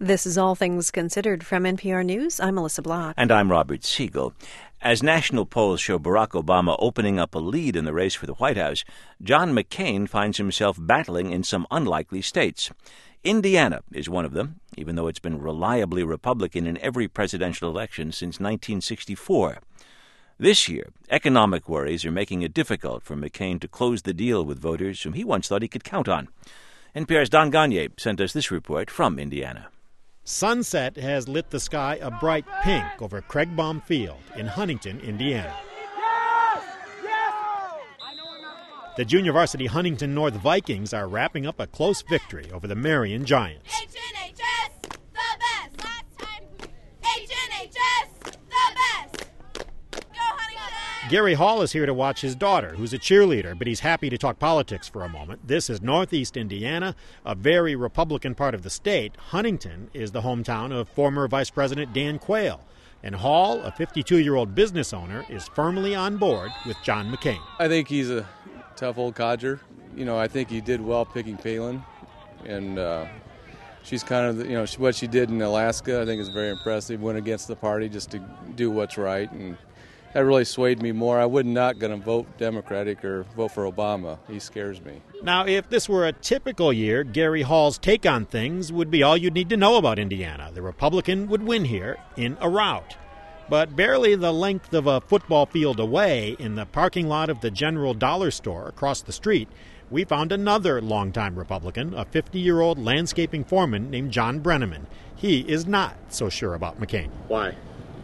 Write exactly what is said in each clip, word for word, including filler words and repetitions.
This is All Things Considered from N P R News. I'm Melissa Block. And I'm Robert Siegel. As national polls show Barack Obama opening up a lead in the race for the White House, John McCain finds himself battling in some unlikely states. Indiana is one of them, even though it's been reliably Republican in every presidential election since nineteen sixty-four. This year, economic worries are making it difficult for McCain to close the deal with voters whom he once thought he could count on. N P R's Don Gagné sent us this report from Indiana. Sunset has lit the sky a bright pink over Craig Baum Field in Huntington, Indiana. Yes! Yes! The junior varsity Huntington North Vikings are wrapping up a close victory over the Marion Giants. H N H S, the best. Last time, H N H S, the best. Go Huntington! Gary Hall is here to watch his daughter, who's a cheerleader, but he's happy to talk politics for a moment. This is Northeast Indiana, a very Republican part of the state. Huntington is the hometown of former Vice President Dan Quayle. And Hall, a fifty-two-year-old business owner, is firmly on board with John McCain. I think he's a tough old codger. You know, I think he did well picking Palin. And uh, she's kind of, you know, what she did in Alaska, I think is very impressive. Went against the party just to do what's right. And that really swayed me more. I would not going to vote Democratic or vote for Obama. He scares me. Now, if this were a typical year, Gary Hall's take on things would be all you'd need to know about Indiana. The Republican would win here in a rout. But barely the length of a football field away, in the parking lot of the General Dollar Store across the street, we found another longtime Republican, a fifty-year-old landscaping foreman named John Brenneman. He is not so sure about McCain. Why?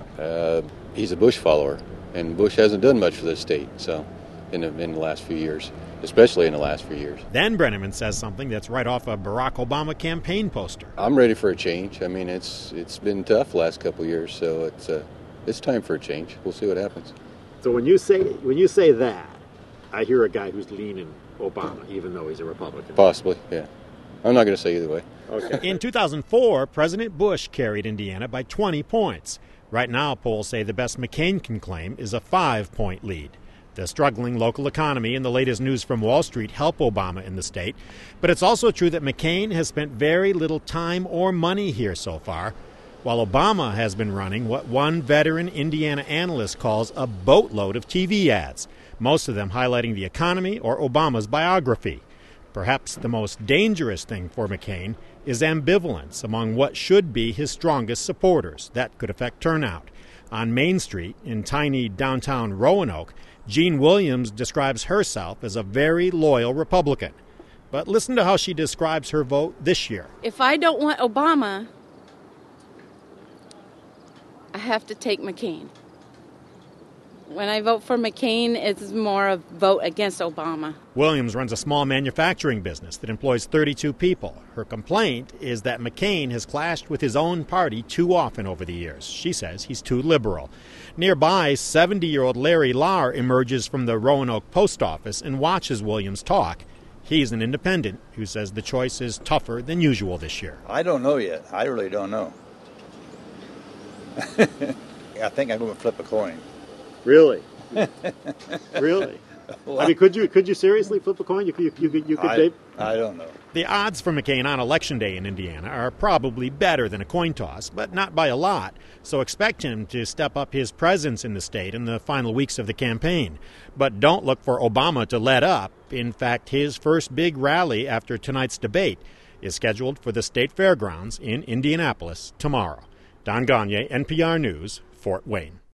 Uh, he's a Bush follower. And Bush hasn't done much for the state, so in the, in the last few years, especially in the last few years. Then Brenneman says something that's right off a Barack Obama campaign poster. I'm ready for a change. I mean, it's it's been tough the last couple of years, so it's uh, it's time for a change. We'll see what happens. So when you say when you say that, I hear a guy who's leaning Obama, even though he's a Republican. Possibly, yeah. I'm not going to say either way. Okay. In two thousand four, President Bush carried Indiana by twenty points. Right now, polls say the best McCain can claim is a five-point lead. The struggling local economy and the latest news from Wall Street help Obama in the state. But it's also true that McCain has spent very little time or money here so far, while Obama has been running what one veteran Indiana analyst calls a boatload of T V ads, most of them highlighting the economy or Obama's biography. Perhaps the most dangerous thing for McCain is ambivalence among what should be his strongest supporters. That could affect turnout. On Main Street, in tiny downtown Roanoke, Jean Williams describes herself as a very loyal Republican. But listen to how she describes her vote this year. If I don't want Obama, I have to take McCain. When I vote for McCain, it's more a vote against Obama. Williams runs a small manufacturing business that employs thirty-two people. Her complaint is that McCain has clashed with his own party too often over the years. She says he's too liberal. Nearby, seventy-year-old Larry Lahr emerges from the Roanoke post office and watches Williams talk. He's an independent who says the choice is tougher than usual this year. I don't know yet. I really don't know. I think I'm going to flip a coin. Really? Really? I mean, could you could you seriously flip a coin? You could you, you could you could. I, Dave? I don't know. The odds for McCain on Election Day in Indiana are probably better than a coin toss, but not by a lot. So expect him to step up his presence in the state in the final weeks of the campaign. But don't look for Obama to let up. In fact, his first big rally after tonight's debate is scheduled for the state fairgrounds in Indianapolis tomorrow. Don Gagné, N P R News, Fort Wayne.